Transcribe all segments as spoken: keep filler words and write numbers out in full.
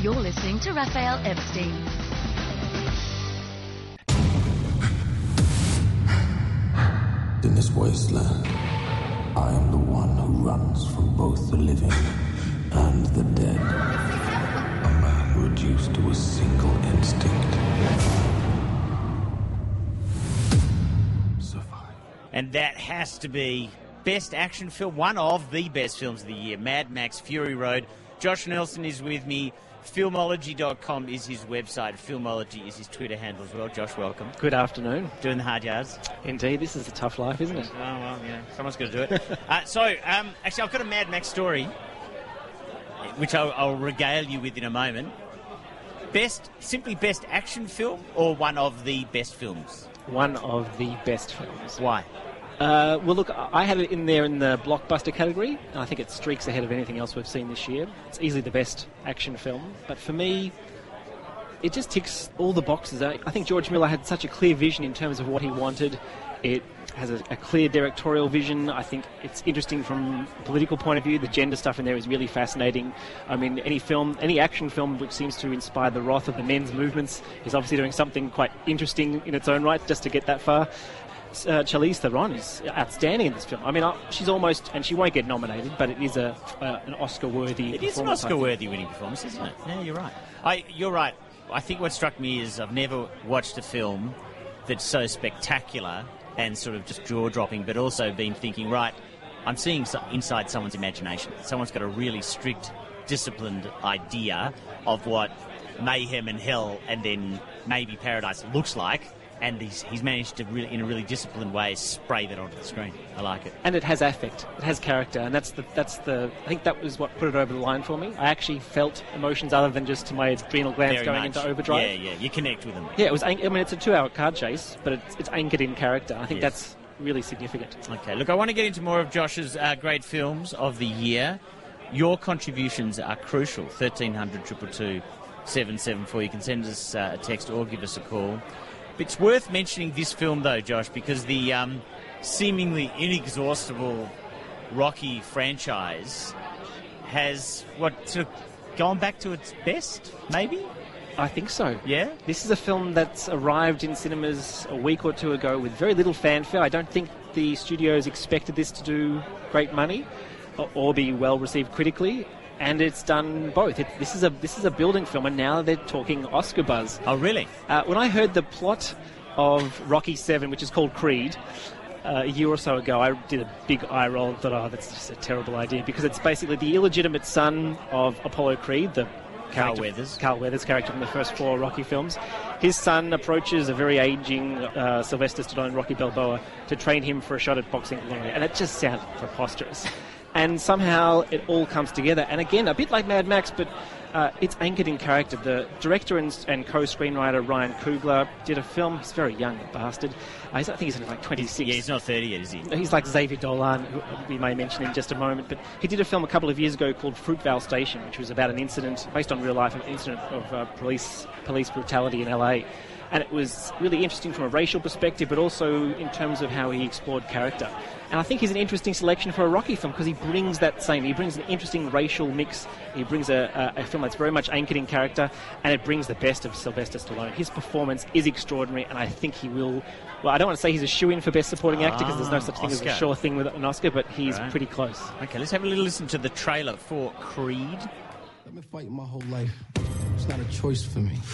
You're listening to Raphael Epstein. In this wasteland, I am the one who runs from both the living and the dead. A man reduced to a single instinct. Survive. And that has to be best action film, one of the best films of the year, Mad Max Fury Road. Josh Nelson is with me. Filmology dot com is his website. Filmology is his Twitter handle as well. Josh, welcome. Good afternoon. Doing the hard yards. Indeed, this is a tough life, isn't it? Oh, well, yeah. Someone's got to do it. uh, so, um, actually, I've got a Mad Max story, which I'll, I'll regale you with in a moment. Best, simply best action film or one of the best films? One of the best films. Why? Uh, well, look, I had it in there in the blockbuster category. And I think it streaks ahead of anything else we've seen this year. It's easily the best action film. But for me, it just ticks all the boxes. I, I think George Miller had such a clear vision in terms of what he wanted. It has a, a clear directorial vision. I think it's interesting from a political point of view. The gender stuff in there is really fascinating. I mean, any film, any action film which seems to inspire the wrath of the men's movements is obviously doing something quite interesting in its own right, just to get that far. Uh, Charlize Theron is outstanding in this film. I mean, uh, she's almost, and she won't get nominated, but it is a uh, an Oscar-worthy It performance. is an Oscar-worthy winning performance, isn't it? Yeah, you're right. I, you're right. I think what struck me is I've never watched a film that's so spectacular and sort of just jaw-dropping, but also been thinking, right, I'm seeing so- inside someone's imagination. Someone's got a really strict, disciplined idea of what mayhem and hell and then maybe paradise looks like. And he's, he's managed to, really, in a really disciplined way, spray that onto the screen. I like it. And it has affect. It has character. And that's the, that's the, I think that was what put it over the line for me. I actually felt emotions other than just my adrenal glands Very going much. into overdrive. Yeah, yeah. You connect with them. Yeah, it was. I mean, it's a two-hour car chase, but it's, it's anchored in character. I think Yes. that's really significant. Okay, look, I want to get into more of Josh's uh, great films of the year. Your contributions are crucial. thirteen hundred, two two two, seven seven four. You can send us uh, a text or give us a call. It's worth mentioning this film, though, Josh, because the um, seemingly inexhaustible Rocky franchise has, what, sort of gone back to its best, maybe? I think so. Yeah? This is a film that's arrived in cinemas a week or two ago with very little fanfare. I don't think the studios expected this to do great money or, or be well received critically. And it's done both. It, this is a this is a building film, and now they're talking Oscar buzz. Oh, really? Uh, when I heard the plot of Rocky seven, which is called Creed, uh, a year or so ago, I did a big eye roll and thought, oh, that's just a terrible idea, because it's basically the illegitimate son of Apollo Creed, the Carl Weathers. Carl Weathers character from the first four Rocky films. His son approaches a very aging uh, Sylvester Stallone, Rocky Balboa, to train him for a shot at boxing glory, and it just sounded preposterous. And somehow it all comes together. And again, a bit like Mad Max, but uh, it's anchored in character. The director and, and co-screenwriter Ryan Coogler did a film. He's very young, the bastard. Uh, he's, I think he's only like twenty-six. Yeah, he's not thirty yet, is he? He's like Xavier Dolan, who we may mention in just a moment. But he did a film a couple of years ago called Fruitvale Station, which was about an incident, based on real life, an incident of uh, police police brutality in L A. And it was really interesting from a racial perspective, but also in terms of how he explored character. And I think he's an interesting selection for a Rocky film because he brings that same, he brings an interesting racial mix. He brings a, a, a film that's very much anchored in character, and it brings the best of Sylvester Stallone. His performance is extraordinary, and I think he will, well, I don't want to say he's a shoo-in for Best Supporting Actor because there's no such thing Oscar. as a sure thing with an Oscar, but he's Right. pretty close. Okay, let's have a little listen to the trailer for Creed. I've been fighting my whole life. It's not a choice for me.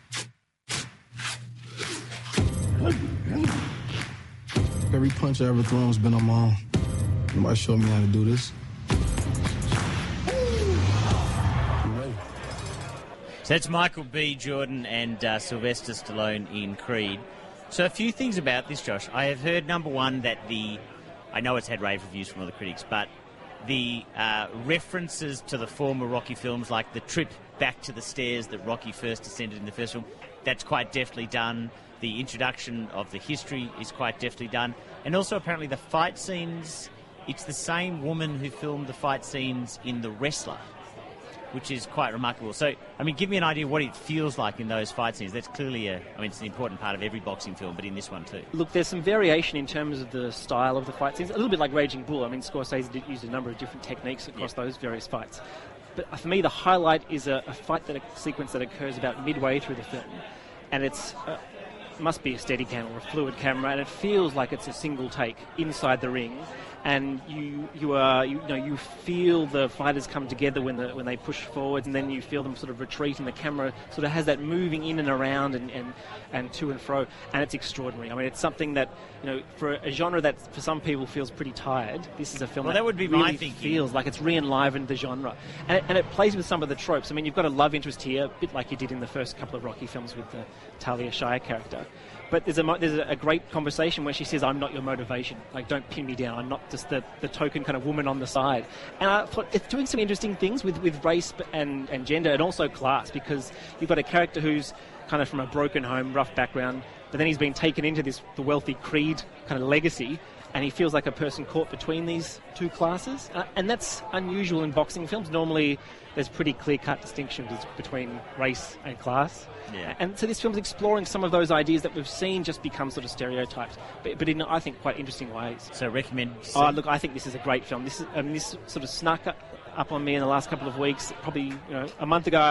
Every punch I ever thrown has been on my own. Nobody showed me how to do this. So that's Michael B. Jordan and uh, Sylvester Stallone in Creed. So a few things about this, Josh. I have heard, number one, that the... I know it's had rave reviews from other critics, but the uh, references to the former Rocky films, like the trip back to the stairs that Rocky first ascended in the first film, that's quite deftly done. The introduction of the history is quite deftly done. And also, apparently, the fight scenes, it's the same woman who filmed the fight scenes in The Wrestler, which is quite remarkable. So, I mean, give me an idea what it feels like in those fight scenes. That's clearly a, I mean, it's an important part of every boxing film, but in this one too. Look, there's some variation in terms of the style of the fight scenes. A little bit like Raging Bull. I mean, Scorsese did use a number of different techniques across Yeah. those various fights. But for me, the highlight is a, a fight that a sequence that occurs about midway through the film, and it's uh, must be a Steadicam or a fluid camera, and it feels like it's a single take inside the ring. And you you are you, you know you feel the fighters come together when the when they push forwards, and then you feel them sort of retreat, and the camera sort of has that moving in and around and, and, and to and fro, and it's extraordinary. I mean, it's something that, you know, for a genre that for some people feels pretty tired, this is a film well, that, that would be really my thinking. Feels like it's re-enlivened the genre, and it, and it plays with some of the tropes. I mean, you've got a love interest here, a bit like you did in the first couple of Rocky films with the Talia Shire character. But there's a there's a great conversation where she says, "I'm not your motivation. Like, don't pin me down. I'm not just the, the token kind of woman on the side." And I thought it's doing some interesting things with, with race and, and gender, and also class, because you've got a character who's kind of from a broken home, rough background, but then he's been taken into this the wealthy Creed kind of legacy, and he feels like a person caught between these two classes. Uh, and that's unusual in boxing films. Normally, there's pretty clear-cut distinctions between race and class. Yeah. And so this film's exploring some of those ideas that we've seen just become sort of stereotypes, but, but in, I think, quite interesting ways. So recommend... Oh, look, I think this is a great film. This is, I mean, this sort of snuck up, up on me in the last couple of weeks. Probably, you know, a month ago,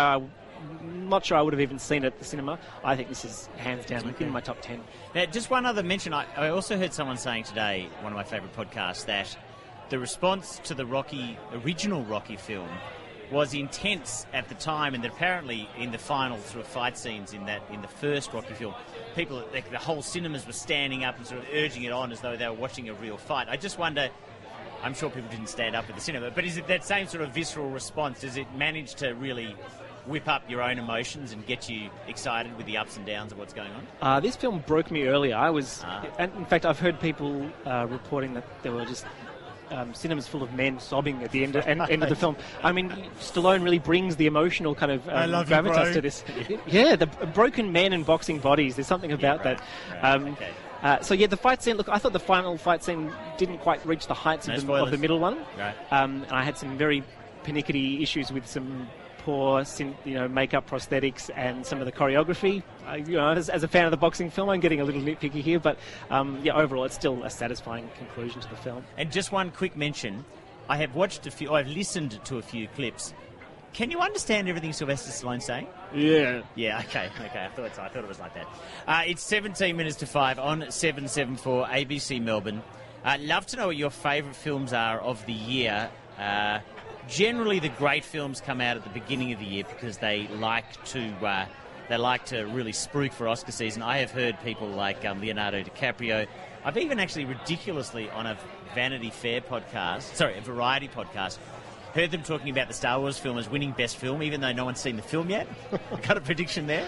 I'm not sure I would have even seen it at the cinema. I think this is hands down Okay. in my top ten. Now, just one other mention. I, I also heard someone saying today, one of my favourite podcasts, that the response to the Rocky, original Rocky film was intense at the time, and that apparently in the final sort of fight scenes in that in the first Rocky film, people, like, the whole cinemas were standing up and sort of urging it on as though they were watching a real fight. I just wonder, I'm sure people didn't stand up at the cinema, but is it that same sort of visceral response? Does it manage to really whip up your own emotions and get you excited with the ups and downs of what's going on? Uh, this film broke me earlier. I was, Ah. and in fact, I've heard people uh, reporting that there were just um, cinemas full of men sobbing at the end, end, end of the film. I mean, Stallone really brings the emotional kind of um, I love you, gravitas bro. to this. Yeah, the broken men and boxing bodies. There's something about right, that. right, Um, okay. uh, so yeah, the fight scene. Look, I thought the final fight scene didn't quite reach the heights No of, the, spoilers. of the middle one. Right. Um, and I had some very pernickety issues with some poor, syn- you know, makeup, prosthetics, and some of the choreography. Uh, you know, as, as a fan of the boxing film, I'm getting a little nitpicky here, but um, yeah, overall, it's still a satisfying conclusion to the film. And just one quick mention. I have watched a few, I've listened to a few clips. Can you understand everything Sylvester Stallone's saying? Yeah. Yeah, okay, okay. I thought so. I thought it was like that. Uh, it's seventeen minutes to five on seven seventy-four A B C Melbourne. I'd love to know what your favourite films are of the year. Uh, generally, the great films come out at the beginning of the year because they like to uh, they like to really spruik for Oscar season. I have heard people like um, Leonardo DiCaprio. I've even actually ridiculously on a Vanity Fair podcast, sorry, a Variety podcast, heard them talking about the Star Wars film as winning best film, even though no one's seen the film yet. Got a prediction there?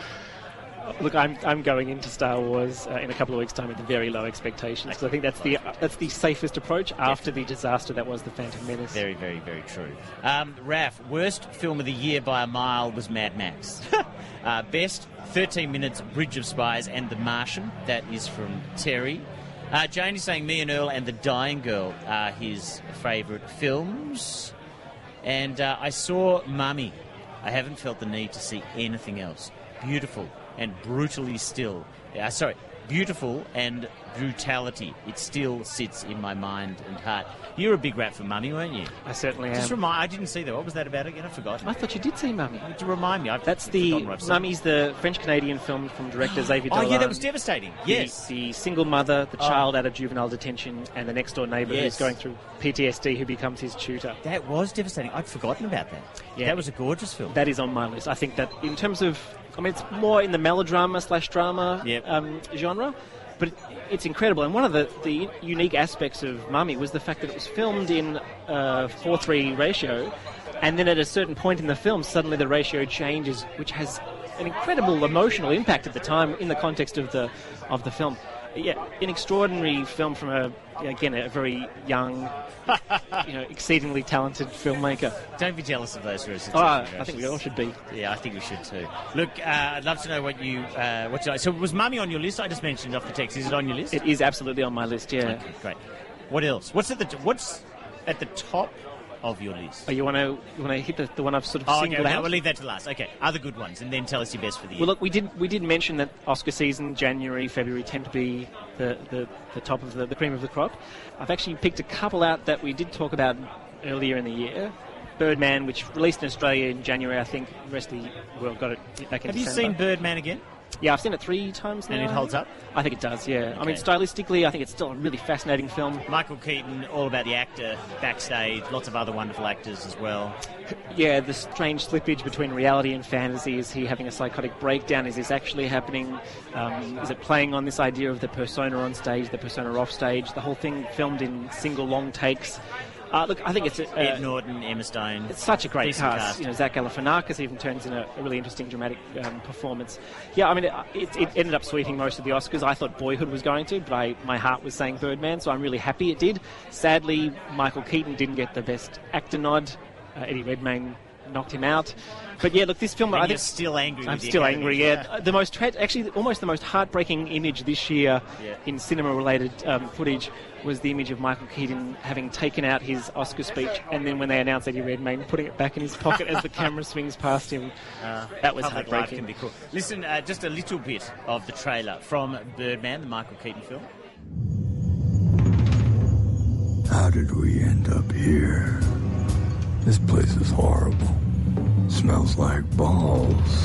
Look, I'm I'm going into Star Wars uh, in a couple of weeks' time with very low expectations. So I think that's the uh, that's the safest approach after the disaster that was The Phantom Menace. Very, very, very true. Um, Raf, worst film of the year by a mile was Mad Max. uh, best, thirteen minutes, Bridge of Spies and The Martian. That is from Terry. Uh, Jane is saying Me and Earl and The Dying Girl are his favourite films. And uh, I saw Mummy. I haven't felt the need to see anything else. Beautiful and brutally still. Uh, sorry, beautiful and brutality. It still sits in my mind and heart. You were a big rat for Mummy, weren't you? I certainly am. Just remind. I didn't see that. What was that about again? I forgot. I thought you did see Mummy. To remind me, I've That's forgotten the what I've seen. Mummy's the French-Canadian film from director Xavier Oh Dolan. yeah, that was devastating. The- Yes. The, single mother, the Oh. child out of juvenile detention, and the next-door neighbour Yes. who's going through P T S D who becomes his tutor. That was devastating. I'd forgotten about that. Yeah. That was a gorgeous film. That is on my list. I think that in terms of... I mean, it's more in the melodrama slash drama Yep. um, genre, but it, it's incredible. And one of the, the unique aspects of Mummy was the fact that it was filmed in a four three ratio, and then at a certain point in the film, suddenly the ratio changes, which has an incredible emotional impact at the time in the context of the of the film. Yeah, an extraordinary film from a again a very young, you know, exceedingly talented filmmaker. Don't be jealous of those sorts of Oh, I situations. think we all should be. Yeah, I think we should too. Look, uh, I'd love to know what you uh, what you like. So was Mummy on your list? I just mentioned off the text. Is it on your list? It is absolutely on my list. Yeah. Okay, great. What else? What's at the What's at the top of your list? Oh, you want to you want to hit the, the one I've sort of Oh, okay, singled okay, out? we'll leave that to last. Okay, other good ones, and then tell us your best for the year. Well, look, we did we did mention that Oscar season, January, February, tend to be the, the, the top of the, the cream of the crop. I've actually picked a couple out that we did talk about earlier in the year. Birdman, which released in Australia in January, I think. The rest of the world got it back in Have you December. seen Birdman again? Yeah, I've seen it three times now. And it holds up? I think it does, yeah. Okay. I mean, stylistically, I think it's still a really fascinating film. Michael Keaton, all about the actor, backstage, lots of other wonderful actors as well. Yeah, the strange slippage between reality and fantasy. Is he having a psychotic breakdown? Is this actually happening? Um, is it playing on this idea of the persona on stage, the persona off stage? The whole thing filmed in single long takes. Uh, look, I think it's... Uh, Ed Norton, Emma Stone. It's such a great Decent cast. cast. You know, Zach Galifianakis even turns in a, a really interesting dramatic um, performance. Yeah, I mean, it, it, it ended up sweeping most of the Oscars. I thought Boyhood was going to, but I, my heart was saying Birdman, so I'm really happy it did. Sadly, Michael Keaton didn't get the Best Actor nod. Uh, Eddie Redmayne knocked him out. But yeah, look, this film... And I you're think still angry I'm with the still Academy. angry, yeah. Uh, The most tra- actually, almost the most heartbreaking image this year Yeah. in cinema-related um, footage was the image of Michael Keaton having taken out his Oscar speech, and then when they announced Eddie Redmayne, putting it back in his pocket as the camera swings past him. Uh, that was public life heartbreaking. can be cool. Listen, uh, just a little bit of the trailer from Birdman, the Michael Keaton film. How did we end up here? This place is horrible. Smells like balls.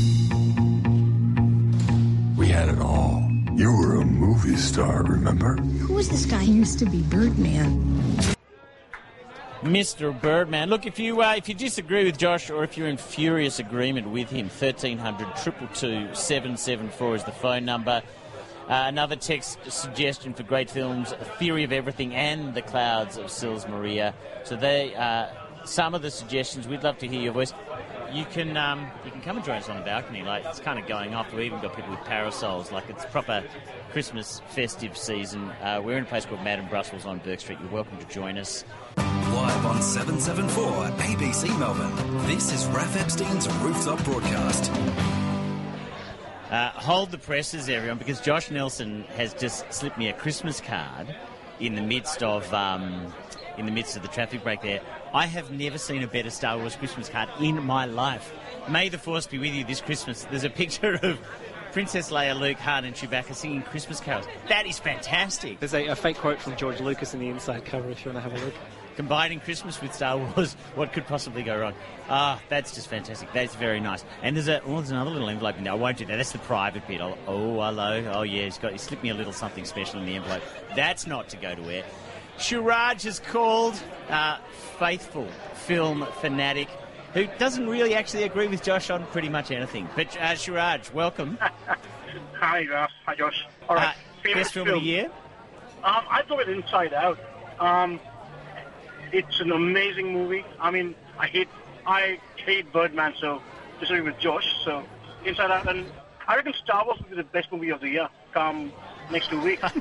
We had it all. You were a movie star, remember? Who was this guy? He used to be Birdman. Mister Birdman. Look, if you uh, if you disagree with Josh or if you're in furious agreement with him, thirteen hundred, two two two, seven seven four is the phone number. Uh, another text suggestion for great films, Theory of Everything and The Clouds of Sils Maria. So they uh, some of the suggestions. We'd love to hear your voice. You can um, you can come and join us on the balcony. Like, it's kind of going off. We've even got people with parasols. Like, it's proper Christmas festive season. Uh, we're in a place called Madame Brussels on Burke Street. You're welcome to join us. Live on seven seven four A B C Melbourne. This is Raph Epstein's Rooftop Broadcast. Uh, hold the presses, everyone, because Josh Nelson has just slipped me a Christmas card in the midst of um, in the midst of the traffic break there. I have never seen a better Star Wars Christmas card in my life. May the Force be with you this Christmas. There's a picture of Princess Leia, Luke, Han and Chewbacca singing Christmas carols. That is fantastic. There's a, a fake quote from George Lucas in the inside cover if you want to have a look. Combining Christmas with Star Wars, what could possibly go wrong? Ah, that's just fantastic. That's very nice. And there's a oh, there's another little envelope in there. I won't do that. That's the private bit. I'll, oh, hello. Oh, yeah, he's got he slipped me a little something special in the envelope. That's not to go to air. Shiraj is called uh, faithful film fanatic who doesn't really actually agree with Josh on pretty much anything. But uh, Shiraj, welcome. Hi, Ralph. Hi, Josh. All right. Uh, best film of the year? Um, I thought it Inside Out. Um, it's an amazing movie. I mean, I hate I hate Birdman, so disagree with Josh. So Inside Out, and I reckon Star Wars will be the best movie of the year come next two weeks.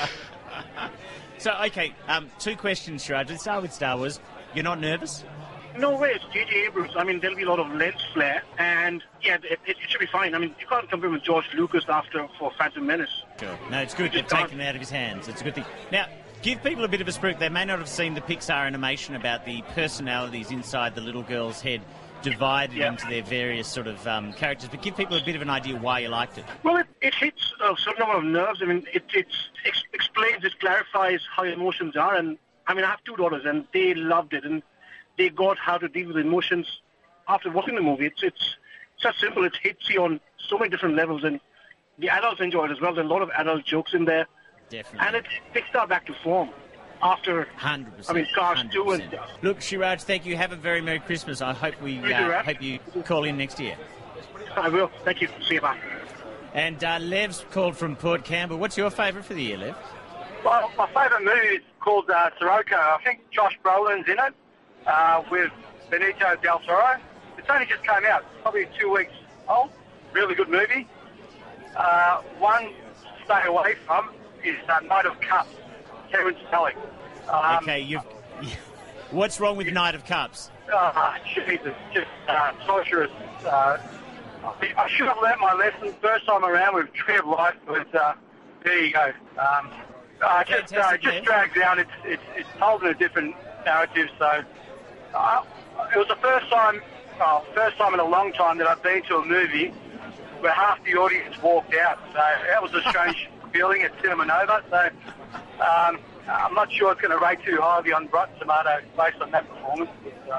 So, okay, um, two questions, Shiraj. Let's start with Star Wars. You're not nervous? No way, it's J J Abrams. I mean, there'll be a lot of lens flare, and yeah, it, it, it should be fine. I mean, you can't compare with George Lucas after for Phantom Menace. Sure. No, it's good. They've Just can't- taken it out of his hands. It's a good thing. Now, give people a bit of a spook. They may not have seen the Pixar animation about the personalities inside the little girl's head divided Yeah. into their various sort of um, characters, but give people a bit of an idea why you liked it. Well, it, it hits a certain number of nerves. I mean, it, it ex- explains, it clarifies how emotions are. And I mean, I have two daughters, and they loved it, and they got how to deal with emotions after watching the movie. It's it's just simple. It hits you on so many different levels, and the adults enjoy it as well. There's a lot of adult jokes in there, Definitely. and it Pixar back to form after. one hundred percent. I mean, Cars one hundred two and percent. stuff. Look, Shiraj, thank you. Have a very Merry Christmas. I hope we Thank you, uh, Raf. hope you call in next year. I will. Thank you. See you. Bye. And uh, Lev's called from Port Campbell. What's your favourite for the year, Lev? Well, my favourite movie is called uh, Sirocco. I think Josh Brolin's in it uh, with Benicio del Toro. It's only just came out, probably two weeks old. Really good movie. Uh, one to stay away from is uh, Night of Cups, Kevin Spelling. Um, Okay, you've. What's wrong with Knight of Cups? Oh, Jesus, just uh, torturous. Uh, I I should have learnt my lesson first time around with Tree of Life, but uh, there you go. Um, uh, just uh, Fantastic, just Lev. drags out. It's, it's it's told in a different narrative. So uh, it was the first time, uh, first time in a long time that I've been to a movie where half the audience walked out. So that was a strange feeling at Cinema Nova. So um, I'm not sure it's going to rate too highly on Rotten Tomatoes based on that performance. But, uh,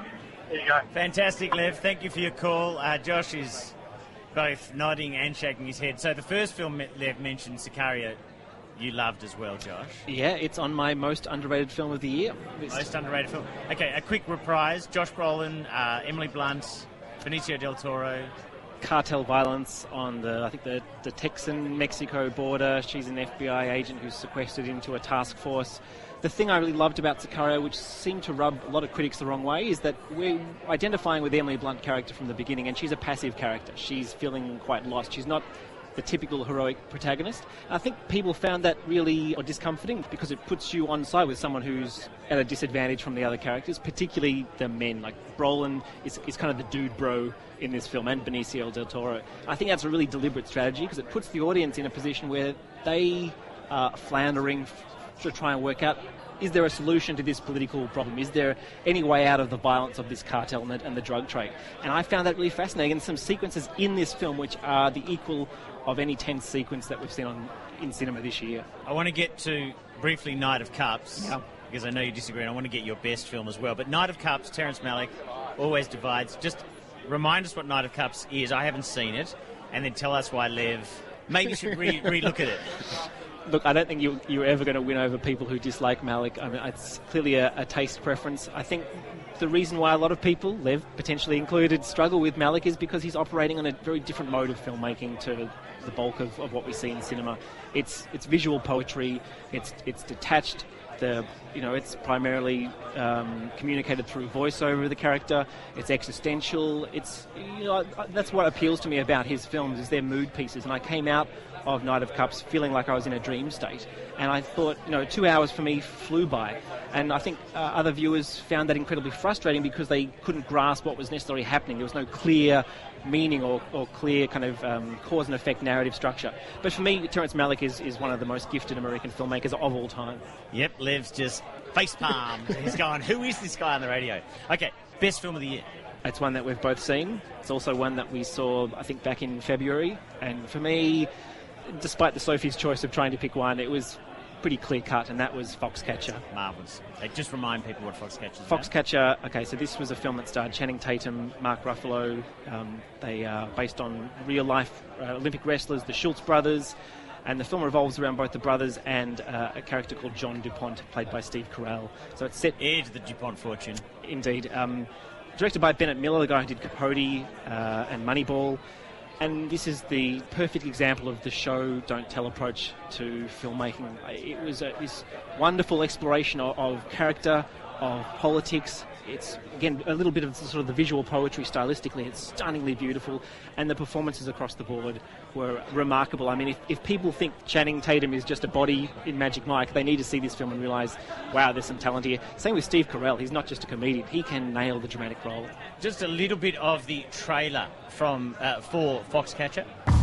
There you go. Fantastic, Lev. Thank you for your call. Uh, Josh is both nodding and shaking his head. So the first film Lev mentioned, Sicario, you loved as well, Josh. Yeah, it's on my most underrated film of the year. Most underrated film. Okay, a quick reprise. Josh Brolin, uh, Emily Blunt, Benicio del Toro. Cartel violence on the, I think, the, the Texan-Mexico border. She's an F B I agent who's sequestered into a task force. The thing I really loved about Sicario, which seemed to rub a lot of critics the wrong way, is that we're identifying with the Emily Blunt character from the beginning, and she's a passive character. She's feeling quite lost. She's not the typical heroic protagonist. I think people found that really discomforting because it puts you on side with someone who's at a disadvantage from the other characters, particularly the men. Like Brolin is, is kind of the dude bro in this film, and Benicio del Toro. I think that's a really deliberate strategy because it puts the audience in a position where they are floundering f- to try and work out, is there a solution to this political problem? Is there any way out of the violence of this cartel and the, and the drug trade? And I found that really fascinating. And some sequences in this film which are the equal of any tense sequence that we've seen on in cinema this year. I want to get to, briefly, Knight of Cups, yeah. because I know you disagree, and I want to get your best film as well. But Knight of Cups, Terrence Malick, always divides. Just remind us what Knight of Cups is. I haven't seen it. And then tell us why Lev maybe should re- re-look at it. Look, I don't think you, you're ever going to win over people who dislike Malick. I mean, it's clearly a, a taste preference. I think the reason why a lot of people, Lev potentially included, struggle with Malick is because he's operating on a very different mode of filmmaking to the bulk of, of what we see in cinema. It's it's visual poetry. It's it's detached. The you know it's primarily um, communicated through voiceover of the character. It's existential. It's you know that's what appeals to me about his films is their mood pieces. And I came out of Knight of Cups feeling like I was in a dream state, and I thought you know two hours for me flew by, and I think uh, other viewers found that incredibly frustrating because they couldn't grasp what was necessarily happening. There was no clear meaning or, or clear kind of um, cause and effect narrative structure. But for me, Terrence Malick is, is one of the most gifted American filmmakers of all time. Yep, Lev's just face-palmed. He's going, who is this guy on the radio? Okay, best film of the year. It's one that we've both seen. It's also one that we saw, I think, back in February. And for me, despite the Sophie's choice of trying to pick one, it was pretty clear-cut, and that was Foxcatcher. Marvellous. Hey, just remind people what Foxcatcher is Foxcatcher, about. Okay, so this was a film that starred Channing Tatum, Mark Ruffalo. Um, they are based on real-life uh, Olympic wrestlers, the Schultz brothers, and the film revolves around both the brothers and uh, a character called John DuPont, played by Steve Carell. So it's set... Heir to the DuPont fortune. Indeed. Um, directed by Bennett Miller, the guy who did Capote uh, and Moneyball. And this is the perfect example of the show, don't tell approach to filmmaking. It was a, this wonderful exploration of, of character, of politics. It's, again, a little bit of sort of the visual poetry stylistically. It's stunningly beautiful. And the performances across the board were remarkable. I mean, if, if people think Channing Tatum is just a body in Magic Mike, they need to see this film and realise, wow, there's some talent here. Same with Steve Carell. He's not just a comedian. He can nail the dramatic role. Just a little bit of the trailer from uh, for Foxcatcher.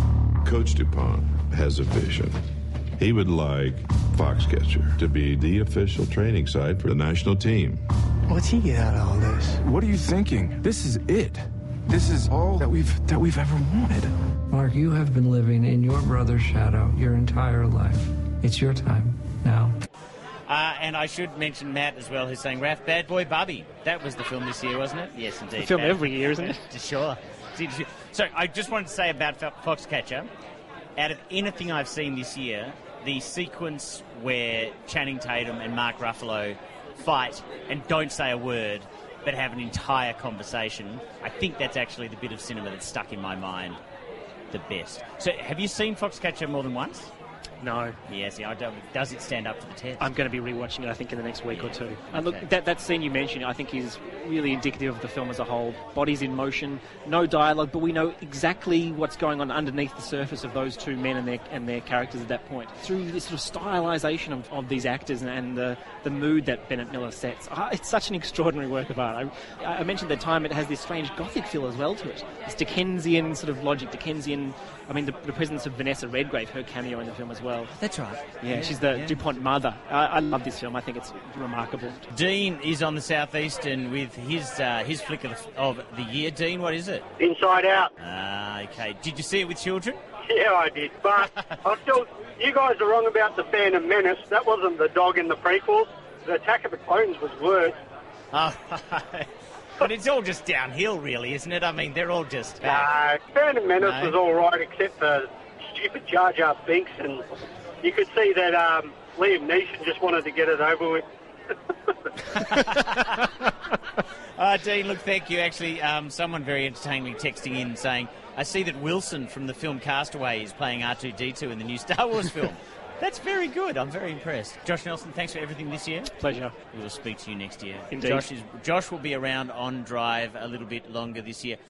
Coach DuPont has a vision. He would like Foxcatcher to be the official training site for the national team. What's he get out of all this? What are you thinking? This is it. This is all that we've that we've ever wanted. Mark, you have been living in your brother's shadow your entire life. It's your time now. Uh, and I should mention Matt as well, who's saying, Raph, Bad Boy Bubby. That was the film this year, wasn't it? Yes, indeed. The film Bad every year, isn't it? Sure. So I just wanted to say about Foxcatcher, out of anything I've seen this year, the sequence where Channing Tatum and Mark Ruffalo fight and don't say a word but have an entire conversation, I think that's actually the bit of cinema that's stuck in my mind the best. So have you seen Foxcatcher more than once? No. Yes, yeah, I don't, does it stand up to the test? I'm going to be rewatching it, I think, in the next week yeah. or two. Okay. And look, that, that scene you mentioned, I think, is really indicative of the film as a whole. Bodies in motion, no dialogue, but we know exactly what's going on underneath the surface of those two men and their and their characters at that point. Through this sort of stylisation of, of these actors and, and the, the mood that Bennett Miller sets. Oh, it's such an extraordinary work of art. I, I mentioned at the time it has this strange gothic feel as well to it. This Dickensian sort of logic, Dickensian... I mean, the, the presence of Vanessa Redgrave, her cameo in the film as well. That's right. Yeah, yeah she's the yeah. DuPont mother. I, I love this film. I think it's remarkable. Dean is on the Southeastern with his uh, his flick of the, of the year. Dean, what is it? Inside Out. Ah, okay. Did you see it with children? Yeah, I did. But I'm still... You guys are wrong about the Phantom Menace. That wasn't the dog in the prequels. The Attack of the Clones was worse. Oh, But it's all just downhill, really, isn't it? I mean, they're all just... No, Phantom Menace No. was all right, except for stupid Jar Jar Binks, and you could see that um, Liam Neeson just wanted to get it over with. Uh, Dean, look, thank you. Actually, um, someone very entertainingly texting in saying, I see that Wilson from the film Castaway is playing R two D two in the new Star Wars film. That's very good. I'm very impressed. Josh Nelson, thanks for everything this year. Pleasure. We will speak to you next year. Indeed. Josh, is, Josh will be around on Drive a little bit longer this year.